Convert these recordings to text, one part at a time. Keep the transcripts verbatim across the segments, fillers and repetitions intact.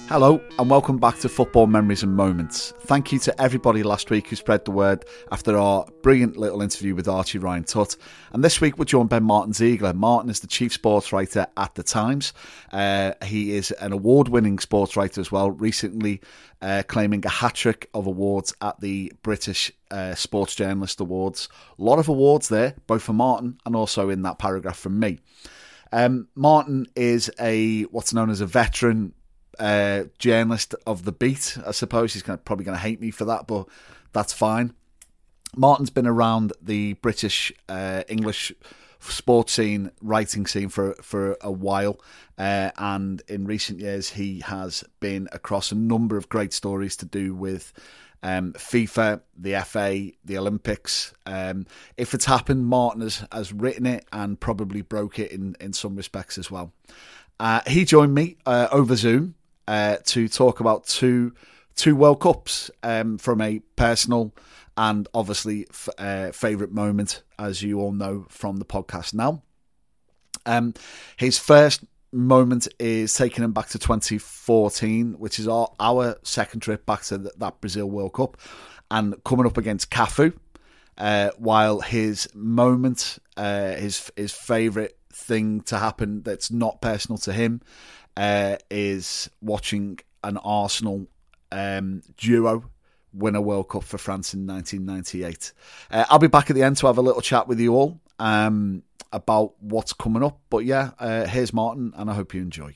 Hello and welcome back to Football Memories and Moments. Thank you to everybody last week who spread the word after our brilliant little interview with Archie Ryan Tutt. And this week we're joined by Martin Ziegler. Martin is the chief sports writer at The Times. Uh, he is an award-winning sports writer as well, recently uh, claiming a hat-trick of awards at the British uh, Sports Journalist Awards. A lot of awards there, both for Martin and also in that paragraph from me. Um, Martin is a what's known as a veteran Uh, journalist of the beat. I suppose he's gonna, probably going to hate me for that, but that's fine. Martin's been around the British uh, English sports scene, writing scene for for a while, uh, and in recent years he has been across a number of great stories to do with um, FIFA, the F A, the Olympics. Um, if it's happened, Martin has, has written it and probably broke it in, in some respects as well. Uh, he joined me uh, over Zoom Uh, to talk about two two World Cups um, from a personal and obviously f- uh, favourite moment, as you all know from the podcast now. Um, his first moment is taking him back to twenty fourteen, which is our, our second trip back to th- that Brazil World Cup, and coming up against Cafu, uh, while his moment, uh, his his favourite thing to happen that's not personal to him, Uh, is watching an Arsenal um, duo win a World Cup for France in nineteen ninety-eight. Uh, I'll be back at the end to have a little chat with you all um, about what's coming up. But yeah, uh, here's Martin, and I hope you enjoy.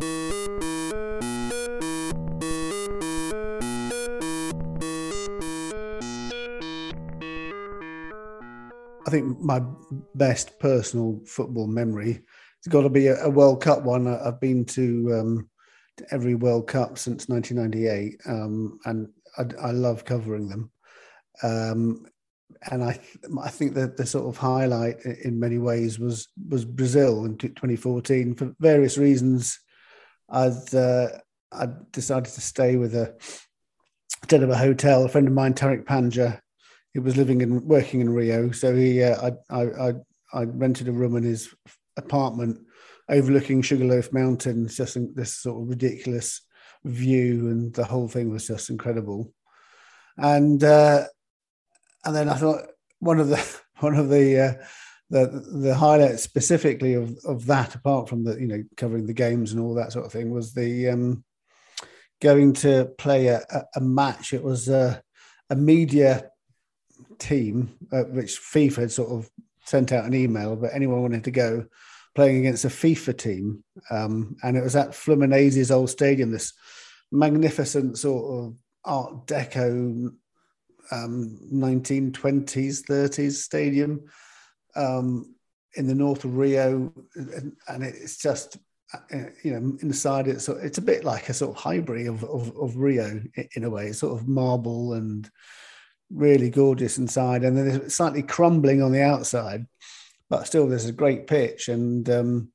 I think my best personal football memory, it's got to be a, a World Cup one. I've been to, um, to every World Cup since nineteen ninety-eight, um, and I, I love covering them. Um, and I, I think that the sort of highlight in many ways was was Brazil in twenty fourteen. For various reasons, I'd uh, I decided to stay with a instead of a hotel. A friend of mine, Tariq Panja, he was living and working in Rio, so he uh, I, I I I rented a room in his apartment overlooking Sugarloaf Mountains, just this sort of ridiculous view, and the whole thing was just incredible. And uh, and then I thought one of the one of the uh, the the highlights specifically of of that, apart from the you know covering the games and all that sort of thing, was the um, going to play a, a match. It was a, a media team uh, which FIFA had sort of sent out an email, but anyone wanted to go, playing against a FIFA team, um, and it was at Fluminense's old stadium, this magnificent sort of Art Deco um, nineteen twenties, thirties stadium um, in the north of Rio, and, and it's just you know inside it's it's a bit like a sort of hybrid of, of, of Rio in a way, sort of marble and really gorgeous inside, and then it's slightly crumbling on the outside, but still there's a great pitch. And um,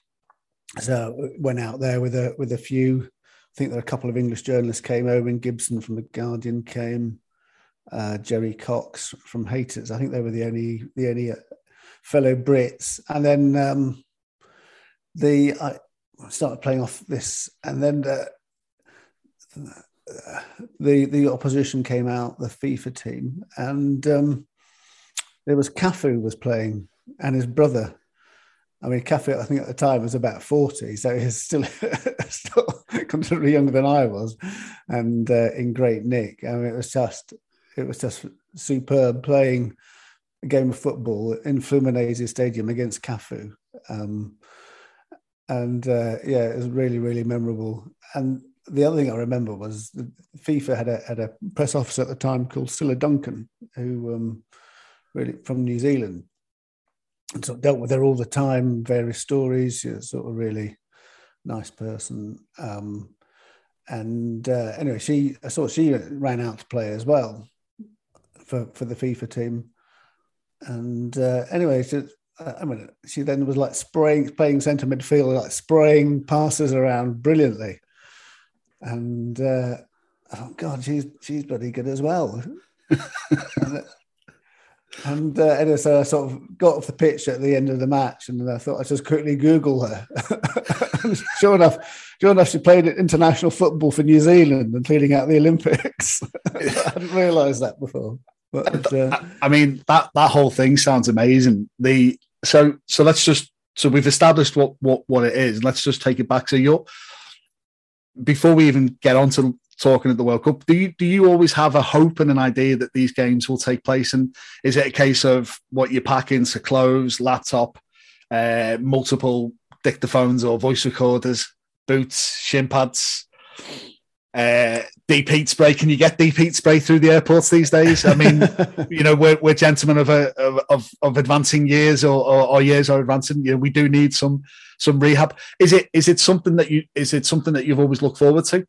so went out there with a with a few. I think there were a couple of English journalists came. Owen Gibson from The Guardian came, uh, Jerry Cox from Haters. I think they were the only the only fellow Brits. And then um, the I started playing off this, and then the, the the opposition came out, the FIFA team, and um, there was Cafu was playing, and his brother. I mean, Cafu, I think at the time was about forty, so he's still, still considerably younger than I was, and uh, in great nick. I mean, it was just, it was just superb playing a game of football in Fluminense Stadium against Cafu, um, and uh, yeah, it was really, really memorable. And the other thing I remember was the FIFA had a had a press officer at the time called Cilla Duncan, who um, really from New Zealand. And sort of dealt with her all the time, various stories. She was sort of really nice person. Um, and uh, anyway, she I saw she ran out to play as well for, for the FIFA team. And uh, anyway, she, uh, I mean, she then was like spraying, playing centre midfield, like spraying passes around brilliantly. And uh, oh God, she's she's bloody good as well. and, And, uh, and so I sort of got off the pitch at the end of the match, and I thought I'd just quickly Google her. sure enough, sure enough, she played international football for New Zealand and cleaning out the Olympics. I hadn't realised that before. But, uh, I mean, that, that whole thing sounds amazing. The so so let's just so we've established what what what it is. Let's just take it back. So you're before we even get on to talking at the World Cup, do you do you always have a hope and an idea that these games will take place? And is it a case of what you pack into clothes, laptop, uh, multiple dictaphones or voice recorders, boots, shin pads, uh, deep heat spray? Can you get deep heat spray through the airports these days? I mean, you know, we're, we're gentlemen of, a, of of advancing years, or, or, or years are advancing. You know, we do need some some rehab. Is it is it something that you is it something that you've always looked forward to?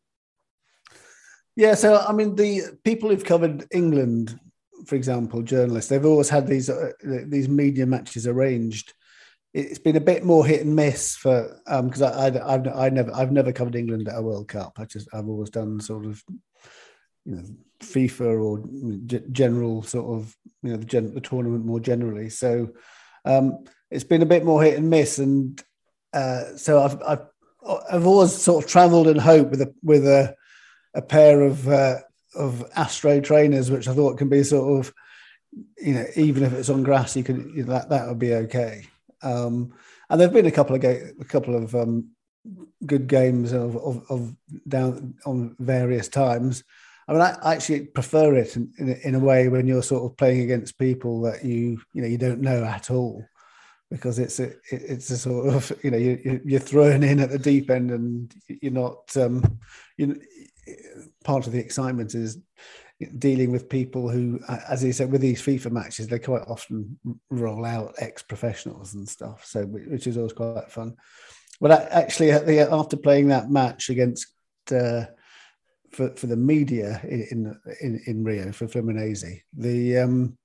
Yeah, so I mean, the people who've covered England, for example, journalists, they've always had these uh, these media matches arranged. It's been a bit more hit and miss for because um, I, I, I've I never I've never covered England at a World Cup. I just I've always done sort of you know FIFA or g- general sort of you know the, gen, the tournament more generally. So um, it's been a bit more hit and miss, and uh, so I've I've I've always sort of travelled in hope with a with a a pair of uh, of Astro trainers, which I thought can be sort of, you know, even if it's on grass, you can you know, that that would be okay. Um, and there've been a couple of ga- a couple of um, good games of, of, of down on various times. I mean, I, I actually prefer it in, in, in a way when you're sort of playing against people that you you know you don't know at all, because it's a it's a sort of you know you you're thrown in at the deep end and you're not um, you. Part of the excitement is dealing with people who, as you said, with these FIFA matches, they quite often roll out ex-professionals and stuff. So, which is always quite fun. But actually, after playing that match against uh, for for the media in in, in Rio for Fluminense, the um,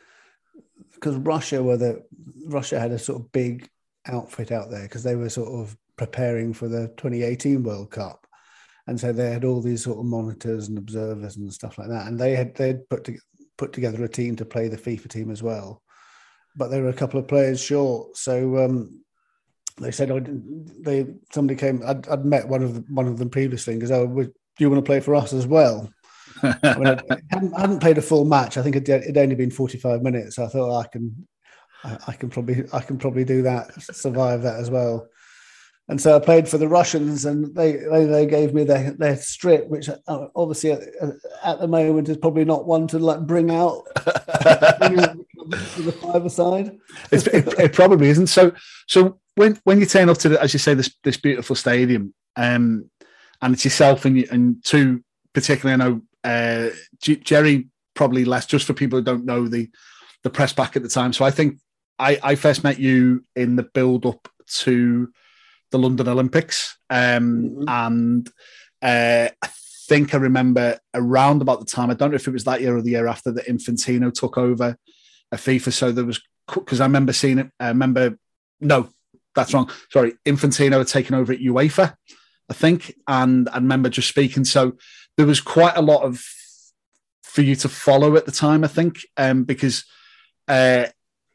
because Russia were the Russia had a sort of big outfit out there because they were sort of preparing for the twenty eighteen World Cup. And so they had all these sort of monitors and observers and stuff like that. And they had they'd put to, put together a team to play the FIFA team as well. But there were a couple of players short. So um, they said, oh, they somebody came. I'd, I'd met one of the, one of them previously and goes, "Oh, do you want to play for us as well?" I mean, I hadn't, I hadn't played a full match. I think it it'd only been forty-five minutes. So I thought oh, I can, I, I can probably I can probably do that, survive that as well. And so I played for the Russians, and they they, they gave me their, their strip, which obviously at, at the moment is probably not one to like bring out bring out the five-a-side. It's, it, it probably isn't. So so when when you turn up to the, as you say, this this beautiful stadium, um, and it's yourself and you, and two particularly, I know uh, G- Jerry probably less, just for people who don't know the the press back at the time. So I think I, I first met you in the build up to the London Olympics. Um, mm-hmm. And uh, I think I remember around about the time, I don't know if it was that year or the year after, that Infantino took over a FIFA. So there was, because I remember seeing it, I remember, no, that's wrong. Sorry, Infantino had taken over at UEFA, I think. And I remember just speaking. So there was quite a lot of, for you to follow at the time, I think, um, because uh,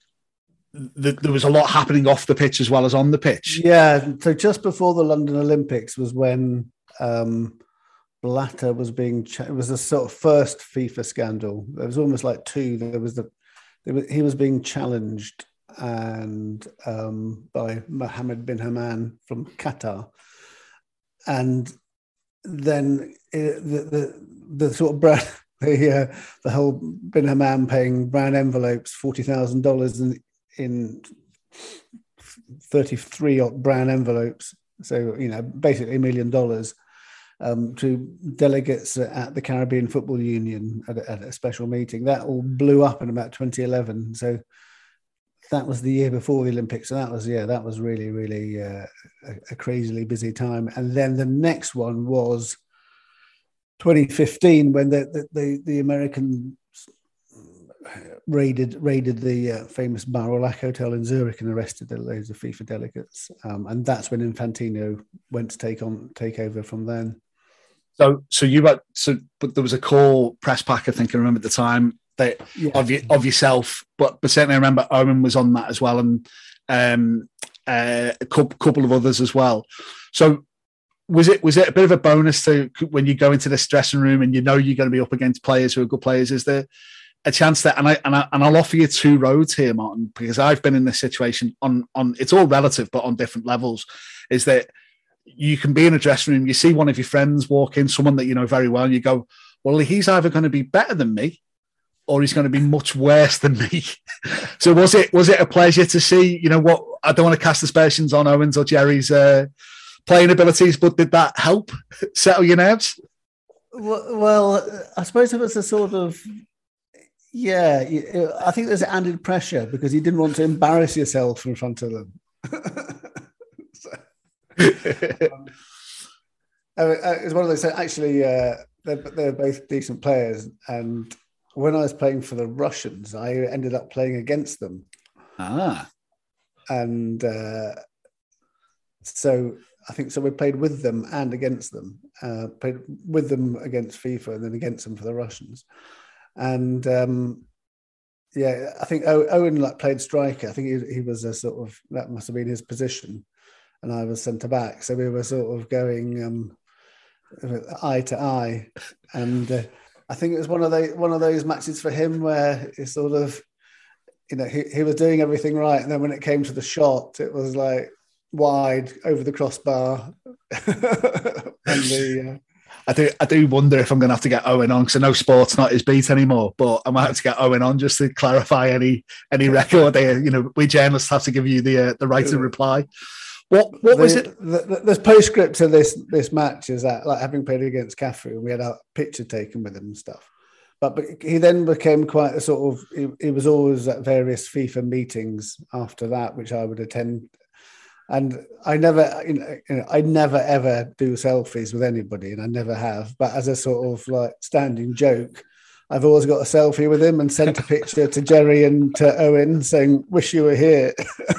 The, there was a lot happening off the pitch as well as on the pitch. Yeah, so just before the London Olympics was when um, Blatter was being. Ch- it was the sort of first FIFA scandal. There was almost like two. There was the there was, he was being challenged and um, by Mohammed bin Hammam from Qatar, and then it, the, the the sort of brand, the uh, the whole bin Hammam paying brown envelopes forty thousand dollars and. in thirty-three brown envelopes, so you know basically a million dollars um, to delegates at the Caribbean Football Union at a, at a special meeting. That all blew up in about twenty eleven. So that was the year before the Olympics. So that was yeah, that was really really uh, a, a crazily busy time. And then the next one was twenty fifteen when the the the, the American raided raided the uh, famous Bar au Lac hotel in Zurich and arrested loads of FIFA delegates, um, and that's when Infantino went to take on take over from then. So, so you had so, but there was a core press pack. I think I remember at the time that yeah. of you, of yourself. But but certainly I remember Owen was on that as well, and um, uh, a couple, couple of others as well. So was it was it a bit of a bonus to when you go into this dressing room and you know you're going to be up against players who are good players? Is there a chance that, and I and I and I'll offer you two roads here, Martin, because I've been in this situation on on it's all relative, but on different levels. Is that you can be in a dressing room, you see one of your friends walk in, someone that you know very well, and you go, well, he's either going to be better than me, or he's going to be much worse than me. So was it was it a pleasure to see? You know what? I don't want to cast aspersions on Owen's or Jerry's uh, playing abilities, but did that help settle your nerves? Well, well, I suppose it was a sort of. Yeah, I think there's added pressure because you didn't want to embarrass yourself in front of them. so, um, it's one of those. Actually, uh, they're, they're both decent players, and when I was playing for the Russians, I ended up playing against them. Ah, and uh, so I think so. We played with them and against them. Uh, played with them against FIFA, and then against them for the Russians. And um, yeah, I think Owen like played striker. I think he, he was a sort of that must have been his position, and I was centre back. So we were sort of going um, eye to eye, and uh, I think it was one of the one of those matches for him where he sort of, you know, he, he was doing everything right, and then when it came to the shot, it was like wide over the crossbar, and the. Uh, I do, I do wonder if I'm going to have to get Owen on because I know sport's not his beat anymore. But I might have to get Owen on just to clarify any any record. There, you know, we journalists have to give you the uh, the right to reply. What what the, was it? The, the, the postscript to this this match is that, like, having played against Cafu, we had a picture taken with him and stuff. But, but he then became quite a sort of. He, he was always at various FIFA meetings after that, which I would attend. And I never, you know, I never ever do selfies with anybody, and I never have. But as a sort of like standing joke, I've always got a selfie with him and sent a picture to Jerry and to Owen saying, "Wish you were here."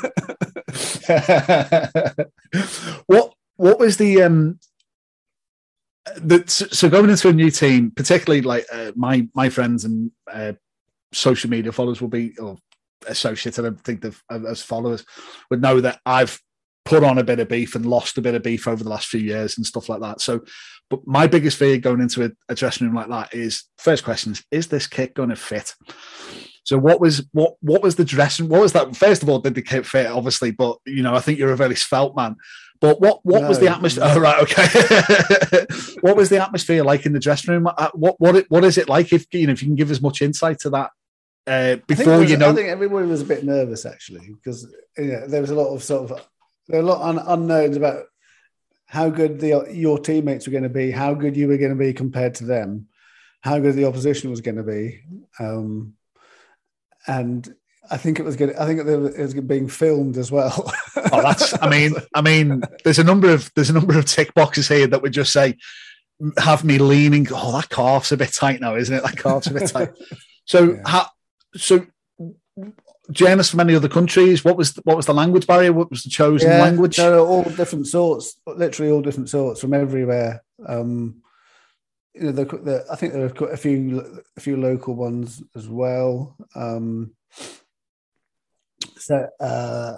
what What was the um? The, so going into a new team, particularly like uh, my my friends and uh, social media followers will be or associates, I don't think they've as followers would know that I've put on a bit of beef and lost a bit of beef over the last few years and stuff like that. So, but my biggest fear going into a, a dressing room like that is, first question is, is this kit going to fit? So what was, what, what was the dressing, what was that? First of all, did the kit fit? Obviously, but you know, I think you're a very svelte man, but what, what no, was the atmosphere? No. Oh, right. Okay. What was the atmosphere like in the dressing room? What, what, what is it like? If, you know, if you can give as much insight to that, uh, before was, you know, I think everybody was a bit nervous actually, because you know, there was a lot of sort of, there were a lot of unknowns about how good the, your teammates were going to be, how good you were going to be compared to them, how good the opposition was going to be, um, and I think it was good. I think it was being filmed as well. Oh, that's. I mean, I mean, there's a number of there's a number of tick boxes here that would just say, have me leaning. Oh, that calf's a bit tight now, isn't it? That calf's a bit tight. So, yeah. how, so. Journalists from many other countries. What was the, what was the language barrier? What was the chosen yeah, language? There are all different sorts, literally all different sorts from everywhere. Um, you know, the, the, I think there are quite a few a few local ones as well. Um, so uh,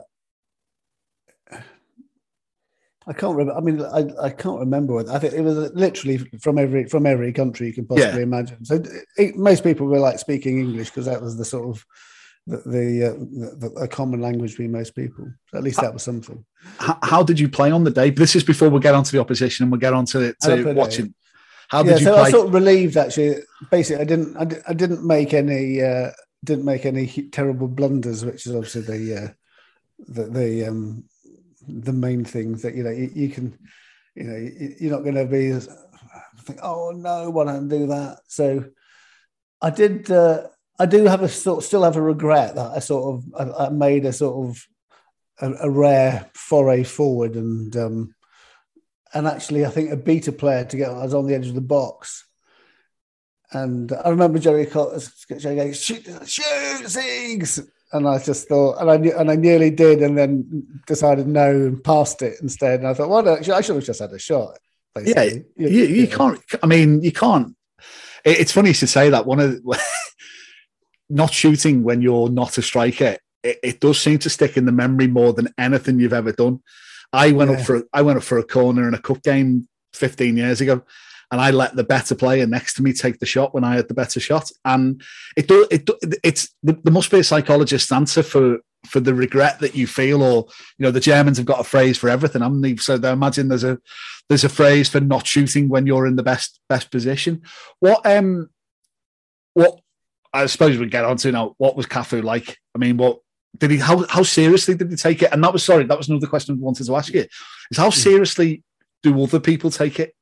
I can't remember. I mean, I, I can't remember. What, I think it was literally from every from every country you can possibly yeah. imagine. So it, most people were like speaking English because that was the sort of the the, uh, the, the common language between most people. So at least that was something. How, how did you play on the day? This is before we get onto the opposition and we'll get on to, to watching. How did yeah, you so play? I was sort of relieved actually. Basically, I didn't I, I didn't make any uh, didn't make any terrible blunders, which is obviously the uh, the the um, the main thing that you know you, you can you know you're not going to be think oh no, why don't I do that? So I did. Uh, I do have a sort still have a regret that I sort of I, I made a sort of a, a rare foray forward and um, and actually I think a beta player to get I was on the edge of the box and I remember Jerry Cotts going shoot shoot Siegs and I just thought and I and I nearly did and then decided no and passed it instead and I thought well I should have just had a shot basically. yeah you, you, you can't I mean you can't it's funny you should say that one of the not shooting when you're not a striker, it, it does seem to stick in the memory more than anything you've ever done. I went yeah. up for I went up for a corner in a cup game fifteen years ago, and I let the better player next to me take the shot when I had the better shot. And it do, it do, it's there must be a psychologist's answer for for the regret that you feel, or you know, the Germans have got a phrase for everything, haven't they? So I imagine there's a there's a phrase for not shooting when you're in the best best position. What um what I suppose we get on to now. What was Cafu like? I mean, what did he? How how seriously did he take it? And that was sorry, that was another question I wanted to ask you. Is how seriously do other people take it?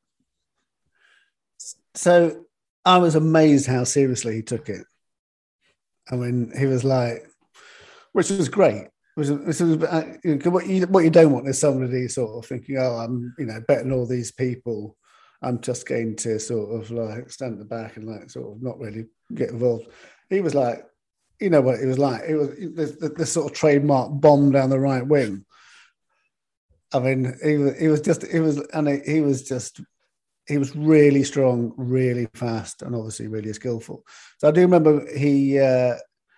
So I was amazed how seriously he took it. I mean, he was like, which was great. Which was, which was, uh, you know, what you what you don't want is somebody sort of thinking, oh, I'm you know better than all these people. I'm just going to sort of like stand at the back and like sort of not really get involved. He was like, you know what it was like. It was the, the, the sort of trademark bomb down the right wing. I mean, he was he was just he was and he was just he was really strong, really fast, and obviously really skillful. So I do remember he uh,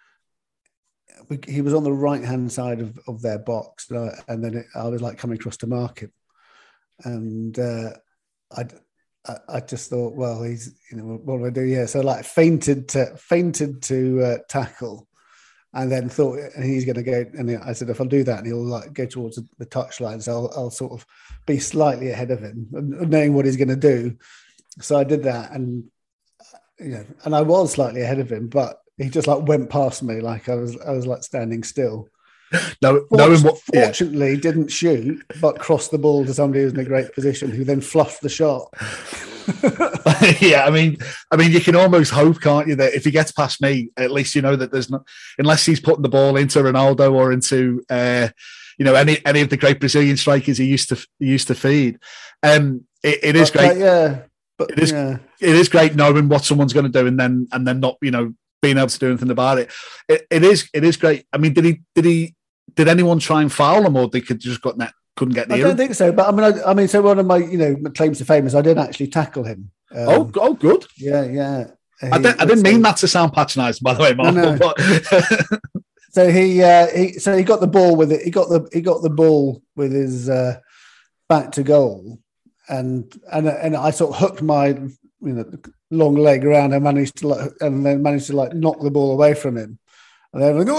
he was on the right hand side of, of their box, and then it, I was like coming across to mark him, and uh, I. I just thought, well, he's, you know, what do I do? Yeah, so like fainted to fainted to uh, tackle, and then thought, and he's going to go. And I said, if I'll do that, and he'll like go towards the touchline, so I'll, I'll sort of be slightly ahead of him, knowing what he's going to do. So I did that, and you know, and I was slightly ahead of him, but he just like went past me, like I was, I was like standing still. No, knowing what, fortunately, yeah. didn't shoot, but crossed the ball to somebody who's in a great position, who then fluffed the shot. yeah, I mean, I mean, you can almost hope, can't you, that if he gets past me, at least you know that there's not, unless he's putting the ball into Ronaldo or into, uh, you know, any any of the great Brazilian strikers he used to he used to feed. Um, it, it is but, great, uh, yeah. But it is yeah. it is great knowing what someone's going to do and then and then not, you know, being able to do anything about it. It, it is it is great. I mean, did he did he did anyone try and foul him, or they could just got net couldn't get near I don't him? think so, but I mean, I, I mean, so one of my you know claims to fame is I did actually tackle him. Um, oh, oh, good. Yeah, yeah. He, I, didn't, I didn't mean that to sound patronising, by the way, Mark. No, no. But so he, uh, he, so he got the ball with it. He got the he got the ball with his uh, back to goal, and and and I sort of hooked my you know long leg around and managed to like, and then managed to like knock the ball away from him, and then like,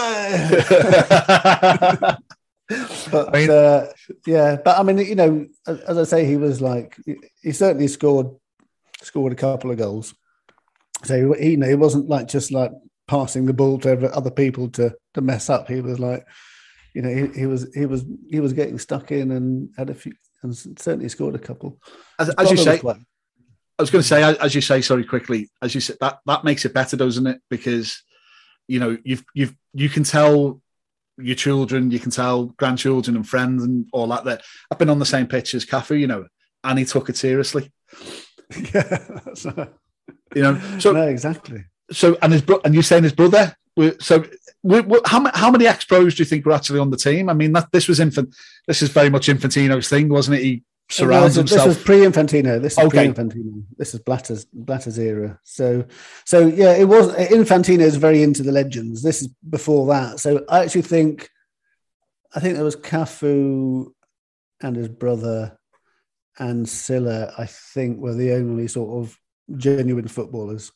but I mean, uh, yeah, but I mean, you know, as I say, he was like he certainly scored scored a couple of goals. So he, you know, he wasn't like just like passing the ball to other people to to mess up. He was like, you know, he, he was he was he was getting stuck in and had a few and certainly scored a couple. As, as you say, I was going to say, as you say, sorry, quickly, as you said, that that makes it better, doesn't it? Because you know, you've you've you can tell your children, you can tell grandchildren and friends and all that that I've been on the same pitch as Cafu, you know, and he took it seriously. Yeah, that's right. You know, so no, exactly. So and his bro- and you're saying his brother. So we, we, how how many ex-pros do you think were actually on the team? I mean, that this was infant. This is very much Infantino's thing, wasn't it? He surrounds no, this himself. This was pre-Infantino. This is okay. pre-Infantino. This is Blatter's Blatter's era. So, so yeah, it was Infantino is very into the legends. This is before that. So I actually think, I think there was Cafu and his brother and Silla. I think were the only sort of genuine footballers.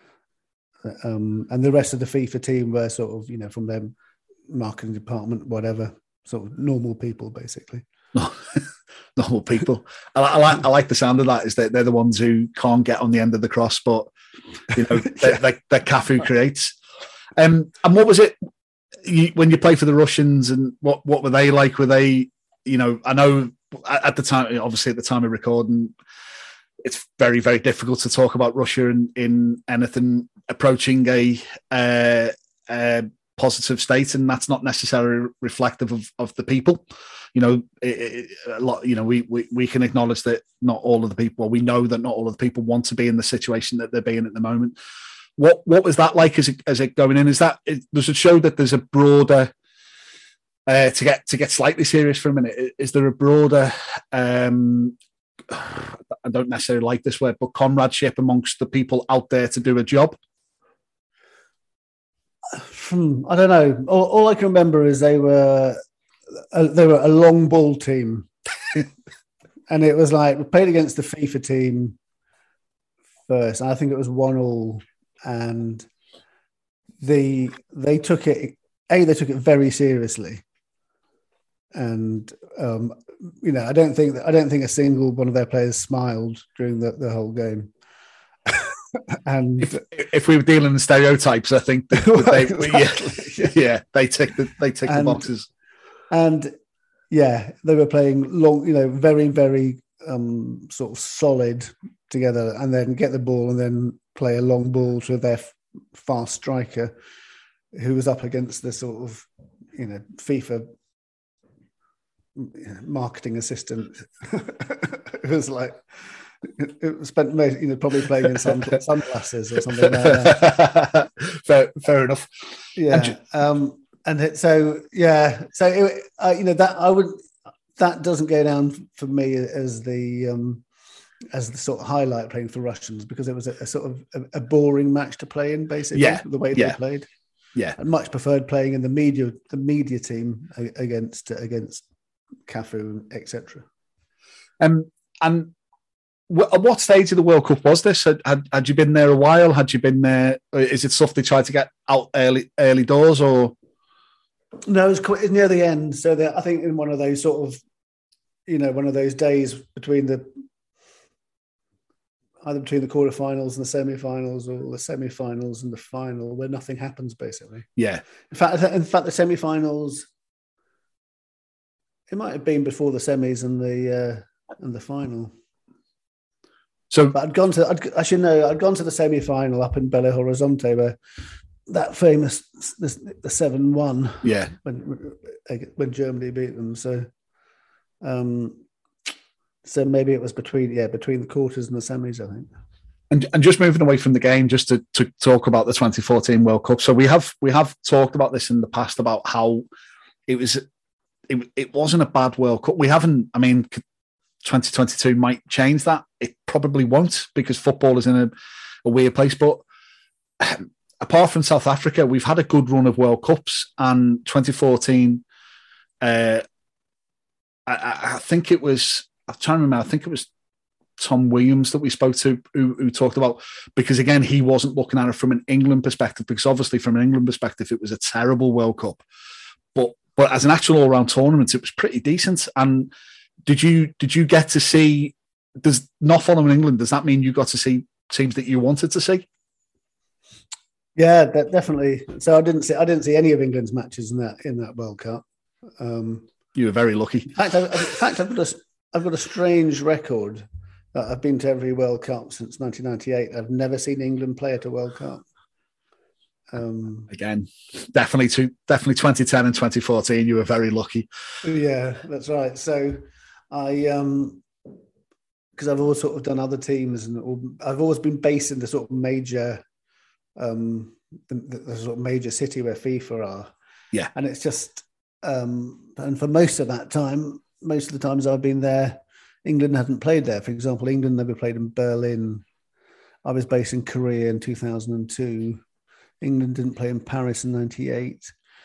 Um, and the rest of the FIFA team were sort of, you know, from their marketing department, whatever, sort of normal people, basically. Normal people. I, I like I like the sound of that. Is that they're the ones who can't get on the end of the cross, but you know, yeah. they they Cafu creates. Um, and what was it you, when you play for the Russians? And what what were they like? Were they, you know, I know at the time, obviously at the time of recording, it's very, very difficult to talk about Russia in, in anything approaching a, uh, a positive state, and that's not necessarily reflective of, of the people. You know, it, it, a lot. You know, we, we we can acknowledge that not all of the people. Well, we know that not all of the people want to be in the situation that they're being at the moment. What what was that like as it, as it going in? Is that it, does it show that there's a broader uh, to get to get slightly serious for a minute? Is there a broader um, I don't necessarily like this word, but comradeship amongst the people out there to do a job? Hmm, I don't know. All, all I can remember is they were a, they were a long ball team, and it was like we played against the FIFA team first, and I think it was one all, and the they took it. A they took it very seriously, and um, you know I don't think that I don't think a single one of their players smiled during the, the whole game. And if, if we were dealing in stereotypes, I think that, that they, exactly. yeah, yeah, they tick the they tick and, the boxes. And yeah, they were playing long, you know, very very um, sort of solid together, and then get the ball and then play a long ball to their f- fast striker, who was up against the sort of, you know, FIFA marketing assistant. It was like. It spent most, you know, probably playing in sun, sunglasses or something like that. fair, fair enough. Yeah, and, um, and it, so yeah, so it, uh, you know that I would that doesn't go down for me as the um, as the sort of highlight playing for Russians, because it was a, a sort of a, a boring match to play in, basically. Yeah, the way yeah. they played. Yeah, I much preferred playing in the media the media team against against Cafu, et cetera. Um, and. At what stage of the World Cup was this? Had, had had you been there a while? Had you been there? Is it stuff they tried to get out early early doors, or no? It was, quite, it was near the end. So that I think in one of those sort of, you know, one of those days between the either between the quarterfinals and the semi-finals, or the semi-finals and the final, where nothing happens, basically. Yeah. In fact, in fact, the semi-finals. It might have been before the semis and the uh, and the final. So, but I'd gone to, I'd, I should know, I'd gone to the semi-final up in Belo Horizonte, where that famous the, the seven one, yeah, when when Germany beat them. So, um, so maybe it was between yeah between the quarters and the semis, I think. And and just moving away from the game, just to, to talk about the twenty fourteen World Cup. So we have we have talked about this in the past about how it was it it wasn't a bad World Cup. We haven't. I mean. twenty twenty-two might change that. It probably won't, because football is in a, a weird place. But um, apart from South Africa, we've had a good run of World Cups. And twenty fourteen, uh, I, I think it was, I'm trying to remember, I think it was Tom Williams that we spoke to who, who talked about, because again, he wasn't looking at it from an England perspective, because obviously from an England perspective, it was a terrible World Cup. But but as an actual all-round tournament, it was pretty decent. And Did you did you get to see? Does not following England? Does that mean you got to see teams that you wanted to see? Yeah, that definitely. So I didn't see I didn't see any of England's matches in that in that World Cup. Um, you were very lucky. In fact, I've, in fact, I've got a I've got a strange record. That I've been to every World Cup since nineteen ninety-eight. I've never seen England play at a World Cup. Um, Again, definitely to definitely twenty ten and twenty fourteen. You were very lucky. Yeah, that's right. So. I um because I've always sort of done other teams, and I've always been based in the sort of major um the, the sort of major city where FIFA are. Yeah. And it's just um and for most of that time, most of the times I've been there, England hadn't played there. For example, England never played in Berlin. I was based in Korea in two thousand two. England didn't play in Paris in ninety-eight.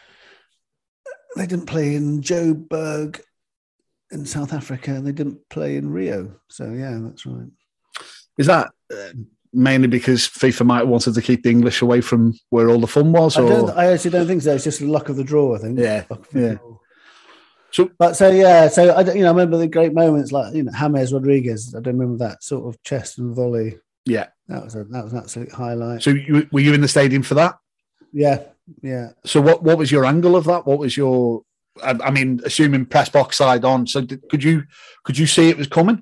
They didn't play in Joburg in South Africa, and they didn't play in Rio. So yeah, that's right. Is that uh, mainly because FIFA might have wanted to keep the English away from where all the fun was? I, or? don't, I actually don't think so. It's just the luck of the draw, I think. Yeah, yeah. Draw. So, but so yeah, so I you know I remember the great moments like you know James Rodriguez. I don't remember that sort of chest and volley. Yeah, that was a that was an absolute highlight. So you, were you in the stadium for that? Yeah, yeah. So what what was your angle of that? What was your I mean, assuming press box side on. So did, could you could you see it was coming?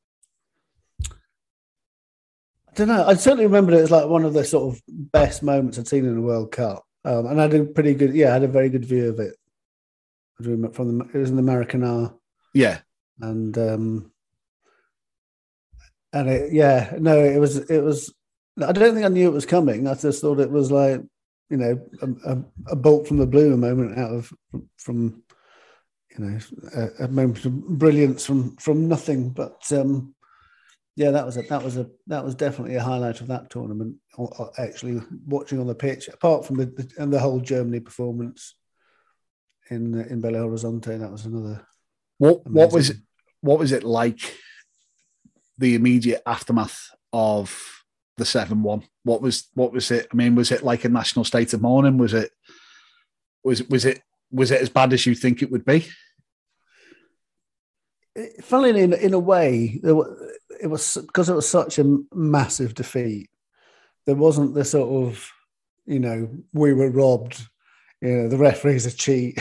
I don't know. I certainly remember it as like one of the sort of best moments I'd seen in the World Cup, um, and I had a pretty good. Yeah, I had a very good view of it. From the, it was in the Maracanã. Yeah, and um, and it, yeah, no, it was it was. I don't think I knew it was coming. I just thought it was like you know a, a, a bolt from the blue, a moment out of from. You know, a, a moment of brilliance from from nothing. But um, Yeah, that was a that was a that was definitely a highlight of that tournament. Actually, watching on the pitch, apart from the, the and the whole Germany performance in in Belo Horizonte, that was another. What amazing. what was it, what was it like? The immediate aftermath of the seven one. What was what was it? I mean, was it like a national state of mourning? Was it was was it was it as bad as you think it would be? Funnily, in in a way, it was because it was such a massive defeat. There wasn't the sort of, you know, we were robbed. You know, the referee's a cheat.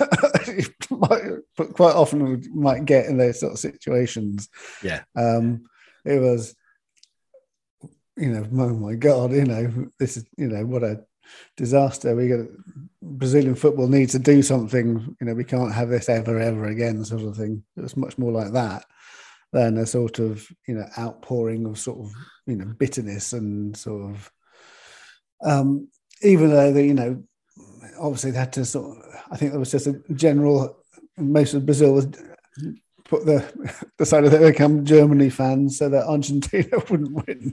But quite often we might get in those sort of situations. Yeah. Um, it was, you know, oh my God, you know, this is, you know, what a disaster. We got Brazilian football needs to do something. You know, we can't have this ever, ever again, sort of thing. It was much more like that than a sort of, you know, outpouring of sort of, you know, bitterness and sort of, um, even though they, you know, obviously they had to sort of, I think there was just a general, most of Brazil was put the decided they become Germany fans so that Argentina wouldn't win.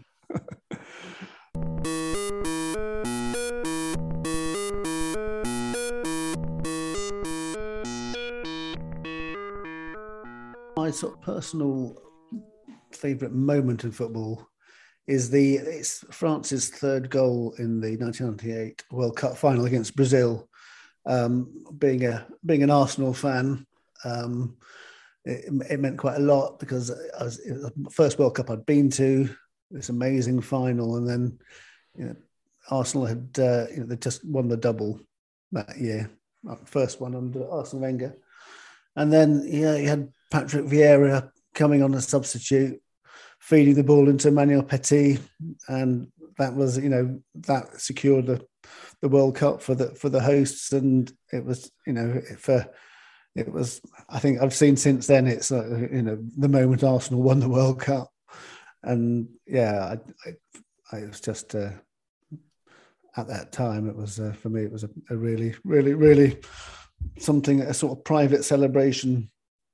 My sort of personal favourite moment in football is the it's France's third goal in the nineteen ninety-eight World Cup final against Brazil. Um, being a being an Arsenal fan, um, it, it meant quite a lot because I was, it was the first World Cup I'd been to. This amazing final, and then you know, Arsenal had uh, you know they just won the double that year, first one under Arsene Wenger, and then yeah, you had Patrick Vieira coming on as substitute, feeding the ball into Emmanuel Petit, and that was, you know, that secured the, the World Cup for the for the hosts, and it was, you know, for it was. I think I've seen since then. It's uh, you know the moment Arsenal won the World Cup, and yeah, I, I, I was just uh, at that time. It was uh, for me. It was a, a really, really, really something, a sort of private celebration.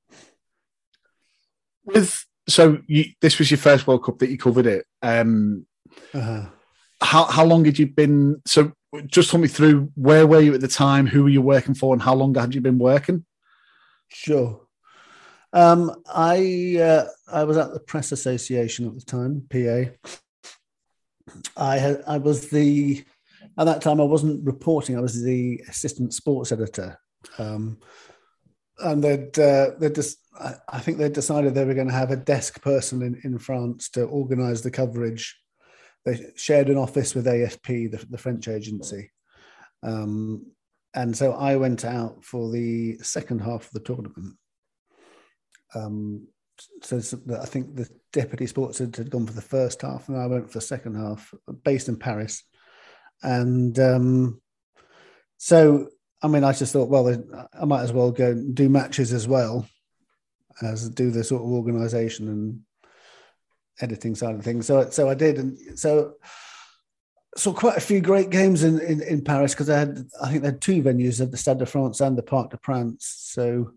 With so you, this was your first World Cup that you covered it. Um, uh-huh. How how long had you been? So just talk me through, where were you at the time? Who were you working for, and how long had you been working? Sure. Um, I uh, I was at the Press Association at the time, P A. I had I was the at that time I wasn't reporting. I was the assistant sports editor. Um, And they'd, uh, they'd just, I, I think they'd decided they were going to have a desk person in, in France to organise the coverage. They shared an office with A F P, the, the French agency. Um, and so I went out for the second half of the tournament. Um, so, so I think the deputy sports editor had gone for the first half, and I went for the second half, based in Paris. And um, so... I mean, I just thought, well, I might as well go and do matches as well as do the sort of organisation and editing side of things. So, so I did, and so saw quite a few great games in in, in Paris because I had, I think, they had two venues at the Stade de France and the Parc des Princes. So,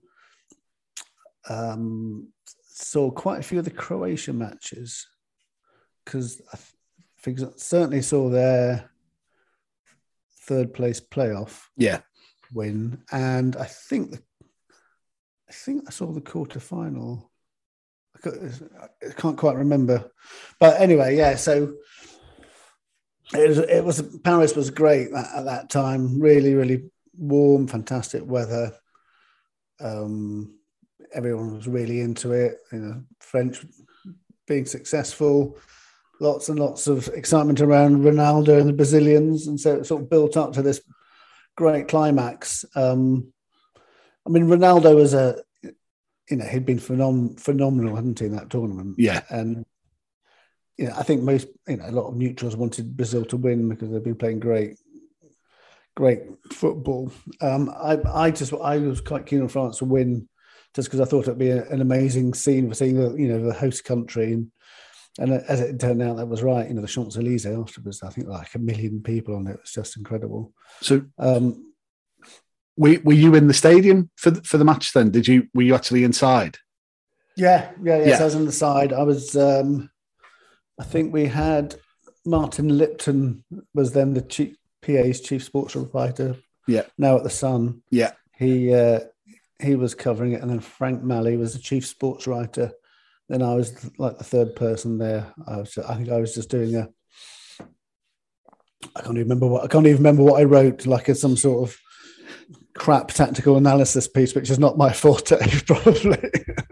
um, saw quite a few of the Croatia matches because I think certainly saw their third place playoff. Yeah. Win, and I think the, I think I saw the quarterfinal. I, I can't quite remember, but anyway, yeah. So it was, it was Paris was great at, at that time. Really, really warm, fantastic weather. Um, everyone was really into it. You know, French being successful, lots and lots of excitement around Ronaldo and the Brazilians, and so it sort of built up to this great climax. Um, I mean, Ronaldo was a, you know, he'd been phenom- phenomenal, hadn't he, in that tournament? Yeah. And, you know, I think most, you know, a lot of neutrals wanted Brazil to win because they've been playing great, great football. Um, I, I just, I was quite keen on France to win just because I thought it'd be a, an amazing scene for seeing the, you know, the host country. And, and as it turned out, that was right. You know, the Champs-Elysees afterwards, I think like a million people on it. It was just incredible. So, um, were, were you in the stadium for the, for the match then? Did you, were you actually inside? Yeah, yeah, yes. Yeah. I was on the side. I was, um, I think we had Martin Lipton was then the chief, P A's chief sports writer. Yeah. Now at the Sun. Yeah. He uh, he was covering it, and then Frank Malley was the chief sports writer. Then I was like the third person there. I was, I think I was just doing a. I can't even remember what I can't even remember what I wrote, like a, some sort of crap tactical analysis piece, which is not my forte, probably.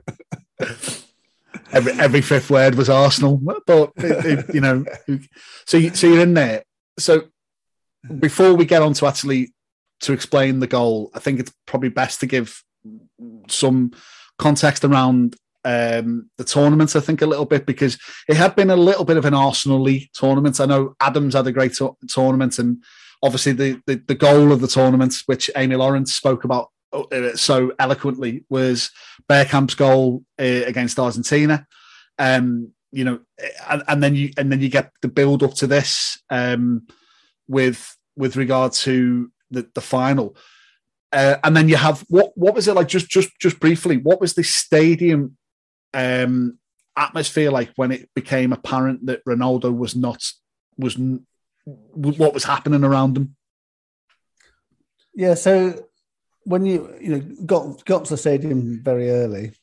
every every fifth word was Arsenal, but it, it, you know, so you, so you're in there. So before we get on to actually to explain the goal, I think it's probably best to give some context around um, the tournament. I think a little bit, because it had been a little bit of an Arsenal-y tournament. I know Adams had a great to- tournament, and obviously the, the the goal of the tournament, which Amy Lawrence spoke about so eloquently, was Bergkamp's goal uh, against Argentina. Um, you know, and, and then you and then you get the build up to this um, with with regard to the, the final, uh, and then you have what what was it like? Just just just briefly, what was the stadium um, atmosphere like when it became apparent that Ronaldo was not was what was happening around him? Yeah, so when you you know got got to the stadium very early,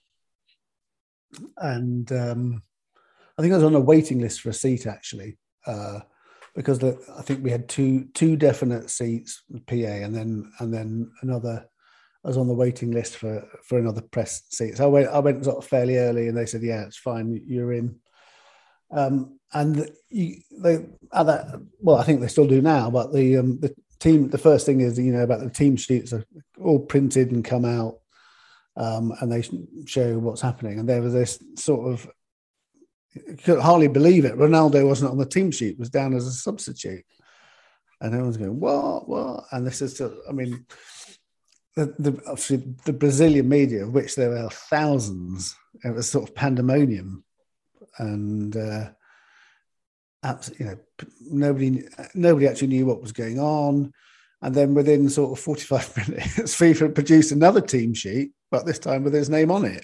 and um, I think I was on a waiting list for a seat actually, uh, because the, I think we had two two definite seats, P A, and then and then another. I was on the waiting list for, for another press seat. So I went I went sort of fairly early, and they said, "Yeah, it's fine, you're in." Um, and you, they at that well, I think they still do now, but the um, the team the first thing is you know about the team sheets are all printed and come out, um, and they show what's happening. And there was this sort of, you could hardly believe it, Ronaldo wasn't on the team sheet, was down as a substitute, and everyone's going what what, and this is still, I mean. The, the, obviously, the Brazilian media, of which there were thousands, it was sort of pandemonium, and uh, absolutely, you know, nobody, nobody actually knew what was going on. And then within sort of forty-five minutes, FIFA produced another team sheet, but this time with his name on it.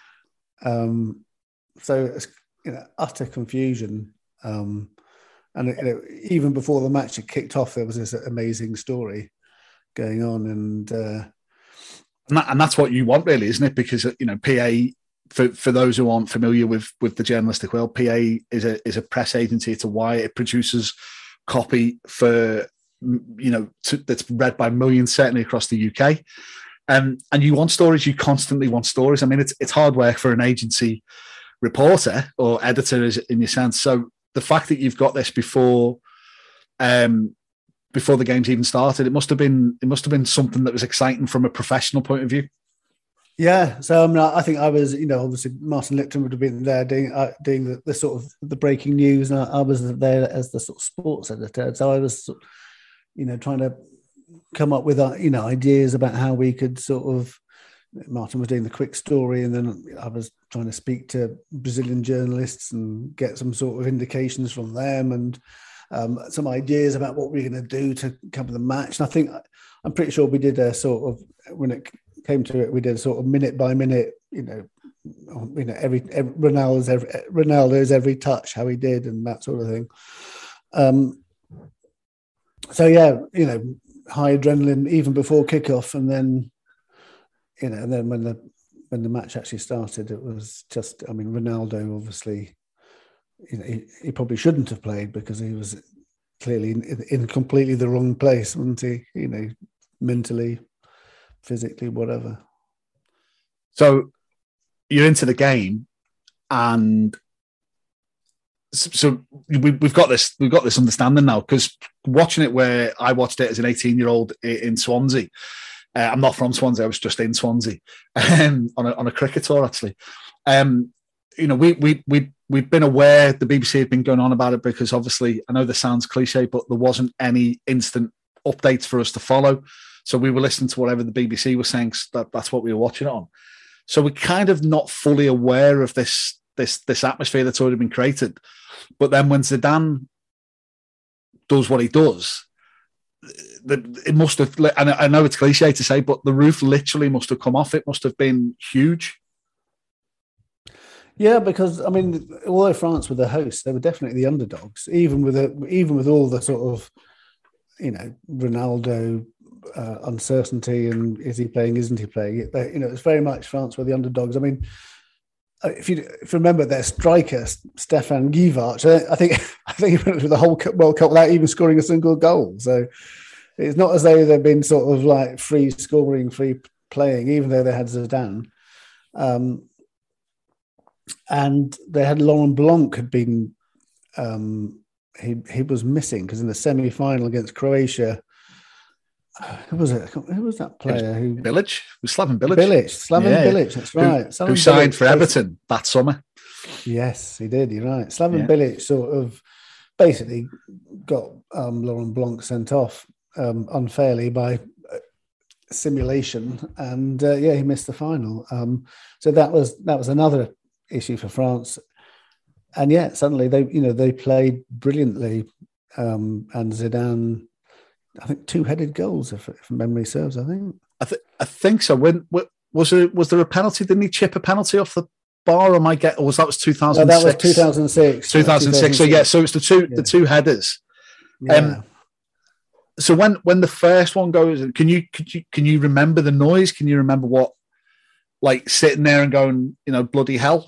Um, so it's you know utter confusion, um, and you know, even before the match had kicked off, there was this amazing story going on, and uh, and, that, and that's what you want, really, isn't it? Because you know, P A, for, for those who aren't familiar with with the journalistic world, P A is a is a press agency. It's a wire. It produces copy for you know to, that's read by millions, certainly across the U K. Um, and you want stories. You constantly want stories. I mean, it's it's hard work for an agency reporter or editor, in your sense. So the fact that you've got this before. Um, before the games even started, it must have been it must have been something that was exciting from a professional point of view. Yeah, so I mean, I think I was, you know, obviously Martin Lipton would have been there doing uh, doing the, the sort of the breaking news, and I, I was there as the sort of sports editor. So I was, you know, trying to come up with uh, you know ideas about how we could sort of. Martin was doing the quick story, and then I was trying to speak to Brazilian journalists and get some sort of indications from them, and. Um, some ideas about what we we're going to do to cover the match. And I think I'm pretty sure we did a sort of when it came to it, we did a sort of minute by minute, you know, you know every, every Ronaldo's every Ronaldo's every touch, how he did, and that sort of thing. Um, so yeah, you know, high adrenaline even before kickoff, and then you know, and then when the when the match actually started, it was just, I mean, Ronaldo obviously. You know, he, he probably shouldn't have played because he was clearly in, in completely the wrong place, wasn't he? You know, mentally, physically, whatever. So you're into the game, and so we, we've got this we've got this understanding now, because watching it where I watched it as an eighteen-year-old in Swansea. Uh, I'm not from Swansea; I was just in Swansea um, on a on a cricket tour, actually. Um, you know, we we we. We've been aware the B B C had been going on about it because obviously, I know this sounds cliche, but there wasn't any instant updates for us to follow. So we were listening to whatever the B B C was saying. That, that's what we were watching it on. So we're kind of not fully aware of this, this, this atmosphere that's already been created. But then when Zidane does what he does, the, it must have, and I know it's cliche to say, but the roof literally must have come off. It must have been huge. Yeah, because I mean, although France were the hosts, they were definitely the underdogs, even with a, even with all the sort of, you know, Ronaldo uh, uncertainty and is he playing, isn't he playing? They, you know, it's very much France were the underdogs. I mean, if you, if you remember their striker Stefan Givac, I think I think he went through the whole World Cup without even scoring a single goal. So it's not as though they've been sort of like free scoring, free playing, even though they had Zidane. Um, and they had Laurent Blanc had been um, he he was missing because in the semi final against Croatia. Who was it? Who was that player? Who Bilic? It was Slaven Bilic. Bilic, Slaven yeah. Bilic. That's right. Who, Slaven who signed Bilic, for Everton that summer? Yes, he did. You're right. Slaven yeah. Bilic sort of basically got um, Laurent Blanc sent off um, unfairly by simulation, and uh, yeah, he missed the final. Um, so that was that was another issue for France. And yet, suddenly they, you know, they played brilliantly, um, and Zidane. I think two-headed goals, if, if memory serves. I think. I, th- I think so. When was there? Was there a penalty? Didn't he chip a penalty off the bar? Or am I get? Or was that was two thousand six? No, that was two thousand six. Two thousand six. So yeah, so it's the two yeah. the two headers. Yeah. Um, so when when the first one goes, can you could you can you remember the noise? Can you remember what, like sitting there and going, you know, bloody hell?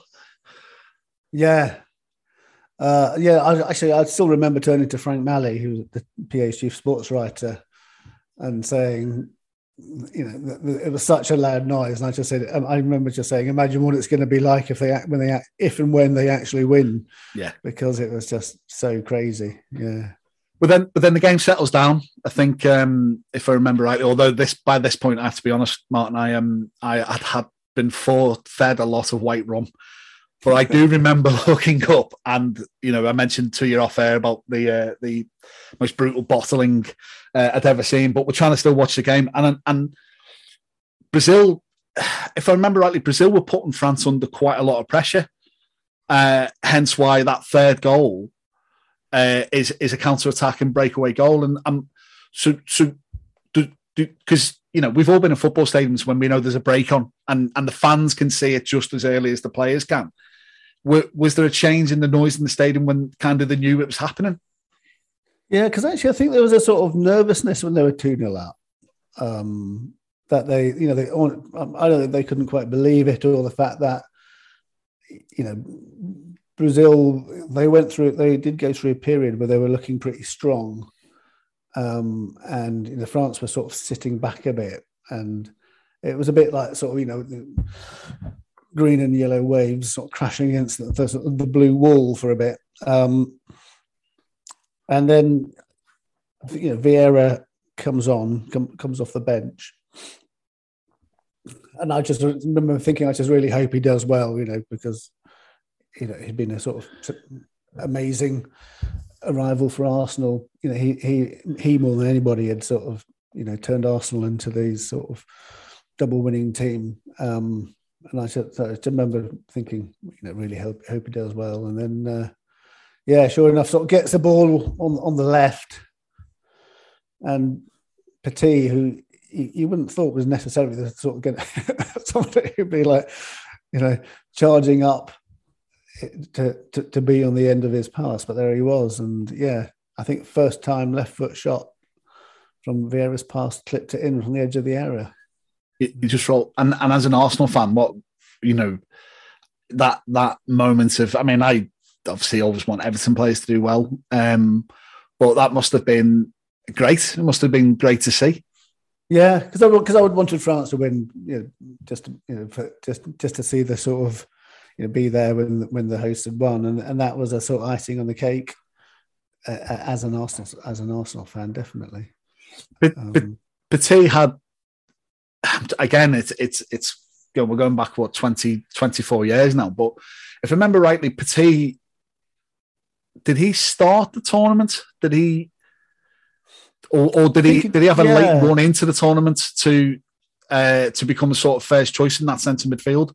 Yeah. Uh, yeah, I, actually, I still remember turning to Frank Malley, who was the P A's chief sports writer, and saying, you know, it was such a loud noise. And I just said, I remember just saying, imagine what it's going to be like if they, when they, if and when they actually win. Yeah, because it was just so crazy. Yeah. But then, but then the game settles down. I think, um, if I remember rightly, although this by this point, I have to be honest, Martin, I um, I had had been fed a lot of white rum. But I do remember looking up, and you know, I mentioned to you off air about the uh, the most brutal bottling uh, I'd ever seen. But we're trying to still watch the game, and and Brazil, if I remember rightly, Brazil were putting France under quite a lot of pressure. Uh, hence why that third goal uh, is is a counter attack and breakaway goal, and um, so so because you know we've all been in football stadiums when we know there's a break on, and and the fans can see it just as early as the players can. Was there a change in the noise in the stadium when kind of they knew it was happening? Yeah, because actually I think there was a sort of nervousness when they were two nil up. Um, that they, you know, they, I don't think they couldn't quite believe it, or the fact that, you know, Brazil, they went through, they did go through a period where they were looking pretty strong. Um, and you know, France was sort of sitting back a bit. And it was a bit like sort of, you know, green and yellow waves sort of crashing against the, the, the blue wall for a bit. Um, and then, you know, Vieira comes on, com, comes off the bench. And I just remember thinking, I just really hope he does well, you know, because, you know, he'd been a sort of amazing arrival for Arsenal. You know, he, he, he more than anybody had sort of, you know, turned Arsenal into these sort of double winning team. Um, And I just, I just remember thinking, you know, really hope hope he does well. And then, uh, yeah, sure enough, sort of gets the ball on on the left, and Petit, who you, you wouldn't thought was necessarily the sort of get somebody who'd be like, you know, charging up to, to to be on the end of his pass, but there he was, and yeah, I think first time left foot shot from Vieira's pass clipped it in from the edge of the area. You just roll, and, and as an Arsenal fan, what you know, that that moment of, I mean, I obviously always want Everton players to do well, um, but that must have been great. It must have been great to see. Yeah, because I because I would wanted France to win, you know, just to, you know, for, just just to see the sort of, you know, be there when when the hosts had won, and and that was a sort of icing on the cake uh, as an Arsenal as an Arsenal fan, definitely. But, um, but Petit had. Again, it's it's it's you know, we're going back what twenty, twenty-four years now. But if I remember rightly, Petit, did he start the tournament? Did he, or, or did he did he have a yeah. late run into the tournament to uh, to become a sort of first choice in that centre midfield?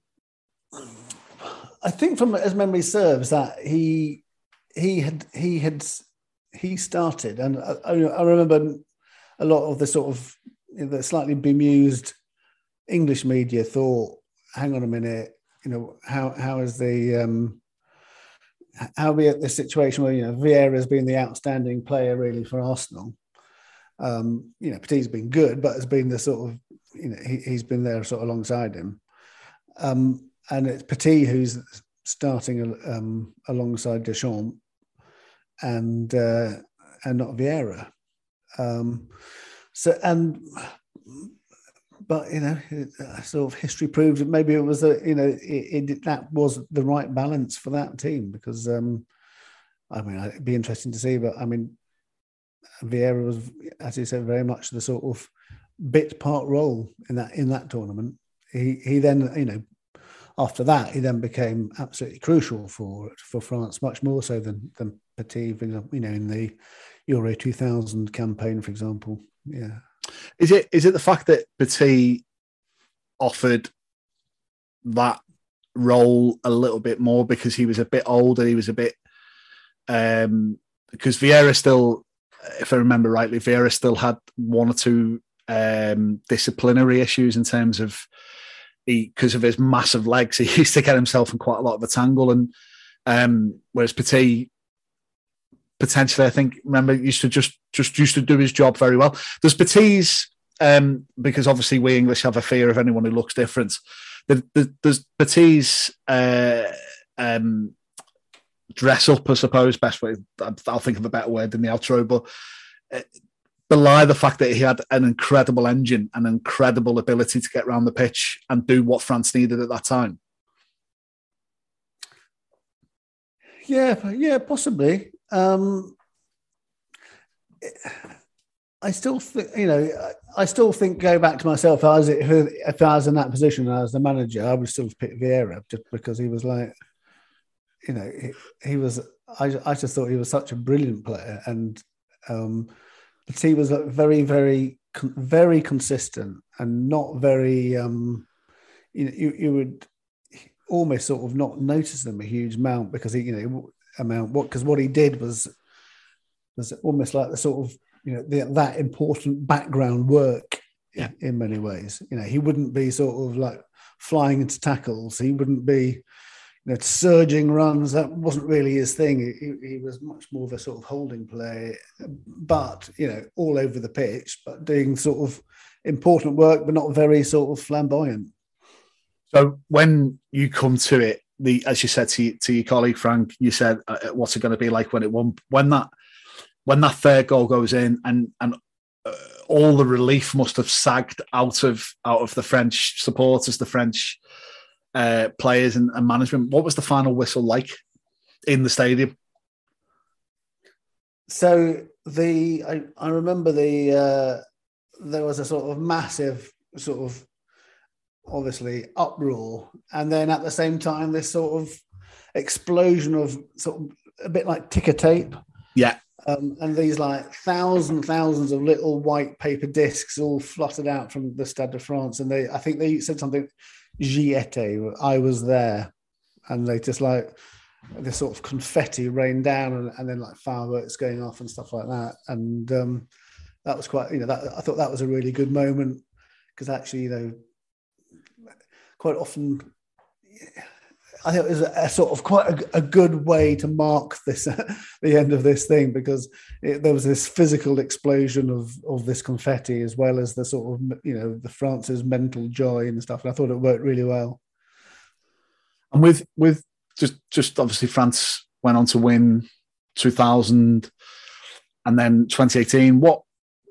I think, from as memory serves, that he he had he had he started, and I, I remember a lot of the sort of the slightly bemused English media thought, hang on a minute, you know, how how is the um, how are we at this situation where, you know, Vieira has been the outstanding player really for Arsenal. Um, you know, Petit's been good, but has been the sort of, you know, he, he's been there sort of alongside him. Um, and it's Petit who's starting um, alongside Deschamps and uh, and not Vieira. Um, so and but you know, it, uh, sort of history proves that maybe it was a, you know, it, it, that was the right balance for that team, because um, I mean, it'd be interesting to see, but I mean, Vieira was, as you said, very much the sort of bit part role in that in that tournament. He he then, you know, after that, he then became absolutely crucial for for France, much more so than than Petit, for example, you know, in the Euro two thousand campaign, for example. Yeah. Is it is it the fact that Petit offered that role a little bit more because he was a bit older, he was a bit um because Vieira still, if I remember rightly, Vieira still had one or two um, disciplinary issues in terms of he, because of his massive legs, he used to get himself in quite a lot of a tangle. And um, whereas Petit, potentially, I think, remember, used to just just used to do his job very well. There's Petit's, um, because obviously we English have a fear of anyone who looks different. The, the, there's Petit's uh, um, dress up, I suppose, best way, I'll think of a better word than the outro, but uh, belie the fact that he had an incredible engine, an incredible ability to get around the pitch and do what France needed at that time. Yeah, yeah, possibly. Um, I still think, you know, I still think, go back to myself, if I was, if I was in that position and I was the manager, I would still pick Vieira just because he was like, you know, he, he was, I, I just thought he was such a brilliant player. And um, but he was very, very, very consistent and not very, um, you know, you, you would almost sort of not notice them a huge amount because he, you know, amount, what, because what he did was, was almost like the sort of, you know, the, that important background work yeah. in, in many ways. You know, he wouldn't be sort of like flying into tackles. He wouldn't be, you know, surging runs. That wasn't really his thing. He, he was much more of a sort of holding play, but, you know, all over the pitch, but doing sort of important work, but not very sort of flamboyant. So when you come to it, the as you said to, to your colleague Frank, you said, uh, "What's it going to be like when it won?" When that when that third goal goes in, and and uh, all the relief must have sagged out of out of the French supporters, the French uh, players, and, and management. What was the final whistle like in the stadium? So the I, I remember the uh, there was a sort of massive sort of, obviously, uproar, and then at the same time this sort of explosion of sort of a bit like ticker tape, yeah, um, and these like thousand thousands of little white paper discs all fluttered out from the Stade de France, and they I think they said something, j'y étais, I was there, and they just like this sort of confetti rained down, and, and then like fireworks going off and stuff like that, and um, that was quite, you know, that I thought that was a really good moment because actually, you know, quite often, I think it was a, a sort of quite a, a good way to mark this, the end of this thing, because it, there was this physical explosion of of this confetti as well as the sort of, you know, the France's mental joy and stuff. And I thought it worked really well. And with with just just obviously France went on to win two thousand and then twenty eighteen. What?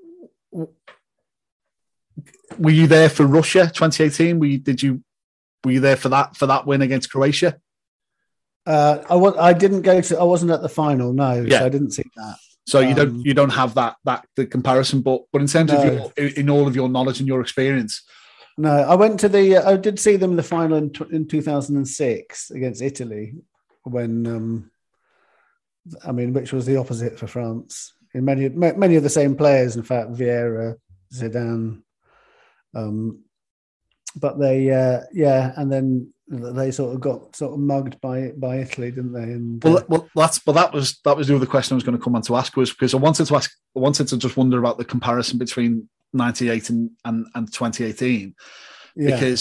Were you there for Russia twenty eighteen? Were you, did you were you there for that for that win against Croatia? Uh, I was. I didn't go to. I wasn't at the final. No, yeah. So I didn't see that. So you um, don't you don't have that that the comparison. But but in terms no. of your, in all of your knowledge and your experience, no, I went to the. I did see them in the final in, in two thousand six against Italy, when um, I mean, which was the opposite for France. In many many of the same players, in fact, Vieira, Zidane. Um, but they, uh, yeah, and then they sort of got sort of mugged by by Italy, didn't they? And well, uh, well, that's but that was that was the other question I was going to come on to ask, was because I wanted to ask, I wanted to just wonder about the comparison between ninety-eight and and, and twenty eighteen, yeah. because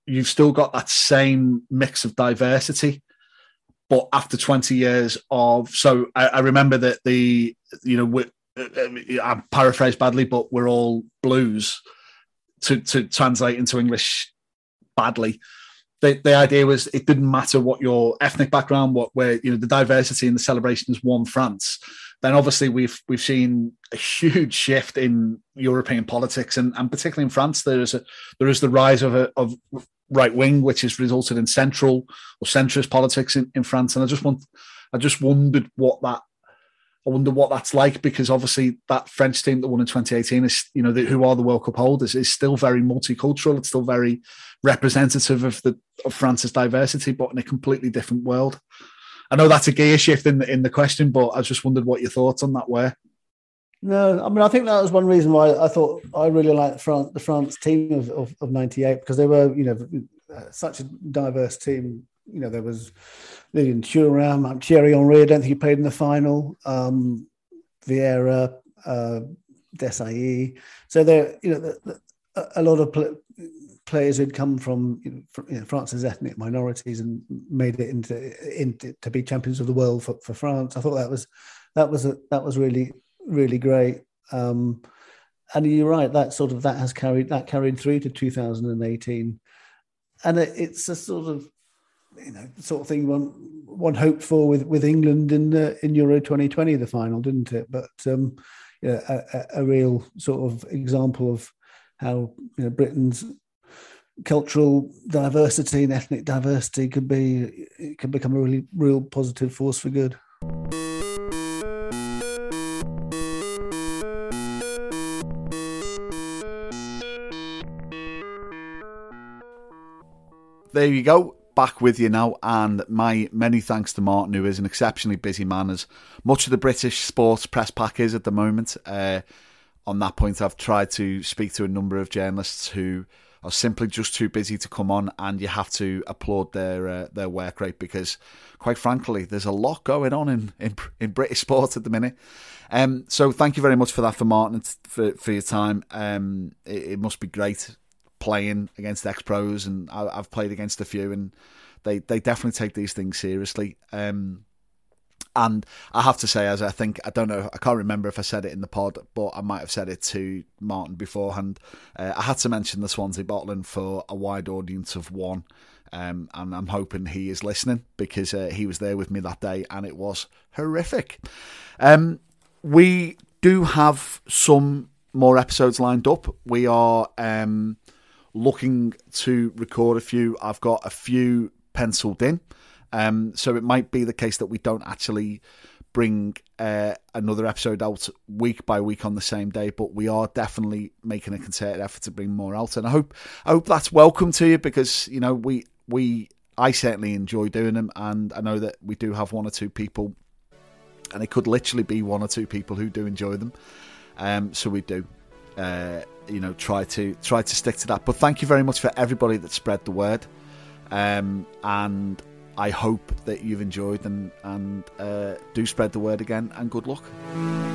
you've still got that same mix of diversity. But after twenty years of, so I, I remember that the, you know, we, I paraphrase badly, but we're all blues to, to translate into English badly. The, the idea was it didn't matter what your ethnic background, what where, you know, the diversity in the celebration is one France. Then obviously we've we've seen a huge shift in European politics, and, and particularly in France, there is a there is the rise of a, of right wing, which has resulted in central or centrist politics in, in France. And I just want, I just wondered what that, I wonder what that's like, because obviously that French team that won in twenty eighteen is, you know, the, who are the World Cup holders, is still very multicultural. It's still very representative of the of France's diversity, but in a completely different world. I know that's a gear shift in the in the question, but I just wondered what your thoughts on that were. No, I mean, I think that was one reason why I thought I really liked the France, the France team of, of, of ninety-eight, because they were, you know, such a diverse team. You know, there was Lilian Thuram, Thierry Henry, I don't think he played in the final, um, Vieira, uh, Desailly. So there, you know, the, the, a lot of pl- players who'd come from, you know, from you know, France's ethnic minorities and made it into, into to be champions of the world for, for France. I thought that was that was a, that was really. really great, um, and you're right. That sort of that has carried that carried through to two thousand eighteen, and it, it's a sort of, you know, sort of thing one one hoped for with, with England in uh, in Euro twenty twenty, the final, didn't it? But um, yeah, a, a real sort of example of how, you know, Britain's cultural diversity and ethnic diversity could be it can become a really real positive force for good. There you go, back with you now, and my many thanks to Martin, who is an exceptionally busy man, as much of the British sports press pack is at the moment. Uh, on that point, I've tried to speak to a number of journalists who are simply just too busy to come on, and you have to applaud their uh, their work rate, because, quite frankly, there's a lot going on in, in, in British sports at the minute. Um, so thank you very much for that, for Martin, for, for your time. Um, it, it must be great playing against ex-pros, and I, I've played against a few, and they, they definitely take these things seriously. Um, and I have to say, as I think, I don't know, I can't remember if I said it in the pod, but I might have said it to Martin beforehand. Uh, I had to mention the Swansea bottling for a wide audience of one, um, and I'm hoping he is listening, because uh, he was there with me that day, and it was horrific. Um, we do have some more episodes lined up. We are Um, looking to record a few. I've got a few penciled in, um, so it might be the case that we don't actually bring uh, another episode out week by week on the same day, but we are definitely making a concerted effort to bring more out, and I hope I hope that's welcome to you, because, you know, we we I certainly enjoy doing them, and I know that we do have one or two people, and it could literally be one or two people who do enjoy them, um, so we do uh, you know, try to try to stick to that. But thank you very much for everybody that spread the word, um, and I hope that you've enjoyed, and, and uh, do spread the word again, and good luck.